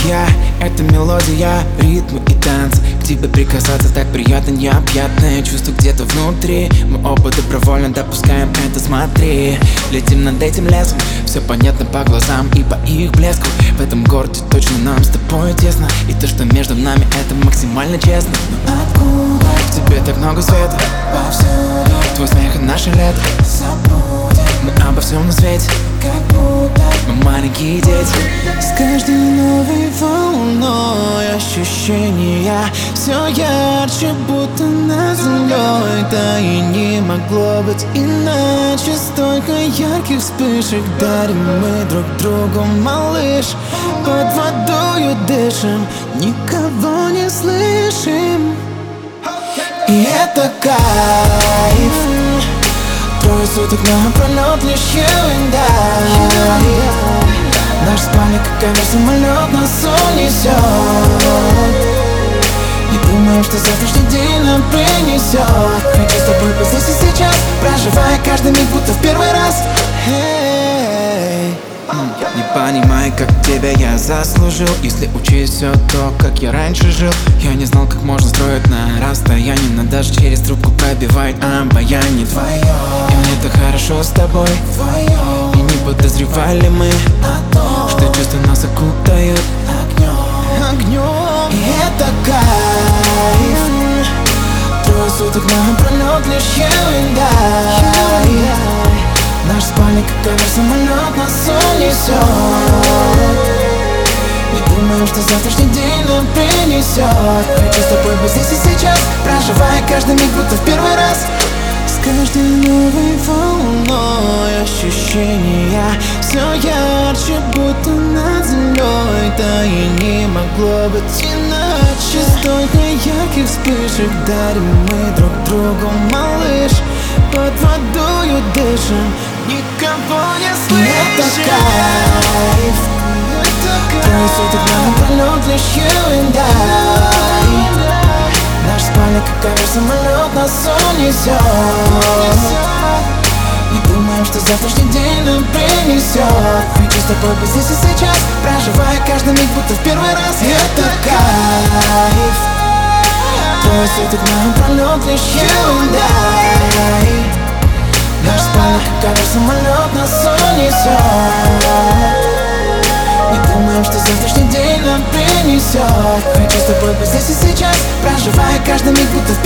Я — это мелодия, ритм и танц. К тебе прикасаться так приятно, необъятное чувство где-то внутри. Мы оба добровольно допускаем это, смотри. Летим над этим лесом, все понятно по глазам и по их блеску. В этом городе точно нам с тобой тесно, и то, что между нами, это максимально честно. Но откуда в тебе так много света? Повсюду твой смех и наше лето. Забудем мы обо всем на свете, как будто мы маленькие дети. С каждой новой волной ощущения все ярче, будто над землей. Да и не могло быть иначе. Столько ярких вспышек дарим мы друг другу, малыш. Под водою дышим, никого не слышим. И это кайф. Трое суток напролёт лишь you and I. Наш спальник, как авиасамолёт, нас унесет. Не думаю, что завтрашний день нам принесет. Хочу с тобой быть здесь и сейчас, проживая каждый миг, будто в первый раз. Не понимаю, как тебя я заслужил. Если учесть все то, как я раньше жил. Я не знал, как можно строить на расстоянии, но даже через трубку пробивает обаяние твое. И мне так хорошо с тобой вдвоем. И не подозревали мы о том, что чувства нас окутают огнем. И это кайф. Трое суток напролёт лишь you and I. Наш спальник, как авиасамолёт, нас унесет. Не думаю, что завтрашний день нам принесет. Хочу с тобой быть здесь и сейчас, проживая каждый миг, будто в первый раз. С каждой новой волной ощущения все ярче, будто над землей. Да и не могло быть иначе. Столько ярких вспышек дарим мы друг другу, малыш. Под водою дышим, никого не слышим. И это кайф. Трое суток напролёт лишь you and I. Наш спальник, как авиасамолёт, нас унесет. Не думаем, что завтрашний день нам принесет. Хочу с тобой быть здесь и сейчас, проживая каждый миг, будто в первый раз. И это кайф. Трое суток напролёт лишь you and I. Наш спальник, как авиасамолёт, нас унесет. Не думаем, что завтрашний день нам принесет. Хочу с тобой быть здесь и сейчас, проживая каждый миг, будто в